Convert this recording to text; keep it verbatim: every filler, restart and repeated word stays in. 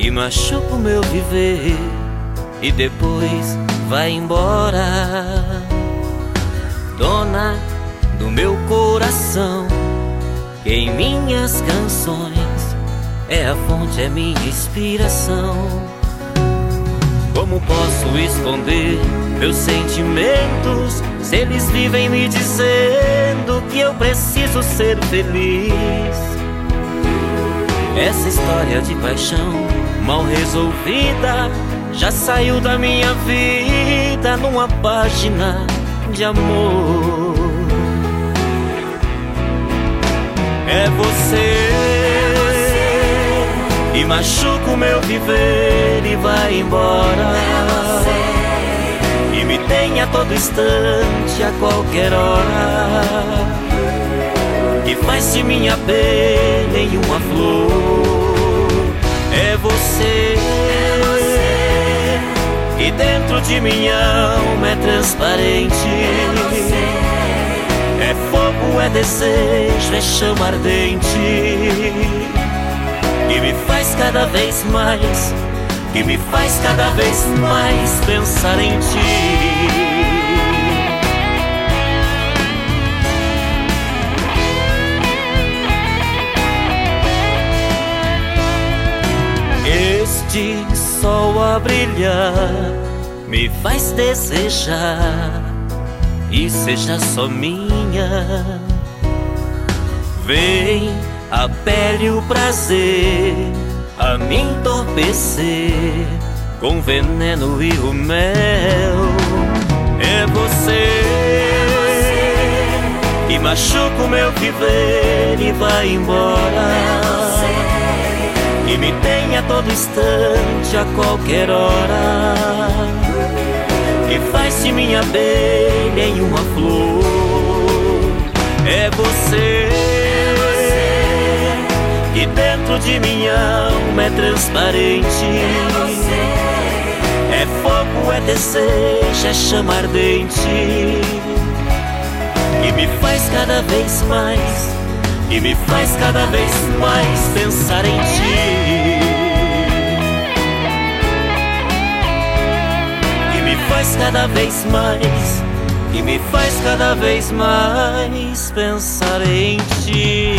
que machuca o meu viver e depois vai embora. Dona do meu coração, que em minhas canções é a fonte, é minha inspiração. Como posso esconder meus sentimentos se eles vivem me dizendo que eu preciso ser feliz? Essa história de paixão mal resolvida já saiu da minha vida numa página de amor. É você, e machuca o meu viver e vai embora. E me tem a todo instante, a qualquer hora, que faz de minha abelha em uma flor. É você, e dentro de minha alma é transparente. É fogo, é desejo, é chama ardente, que me faz cada vez mais, que me faz cada vez mais pensar em ti. Este sol a brilhar me faz desejar e seja só minha. Vem a pele, o prazer a me entorpecer com veneno e o mel. É você, que machuca o meu viver e vai embora. Que me tem a todo instante, a qualquer hora, que faz de minha abelha em uma flor. É você, que dentro de minha alma é transparente. É fogo, é desejo, é chama ardente, que me faz cada vez mais, que me faz cada vez mais pensar em ti. Que me faz cada vez mais, que me faz cada vez mais pensar em ti.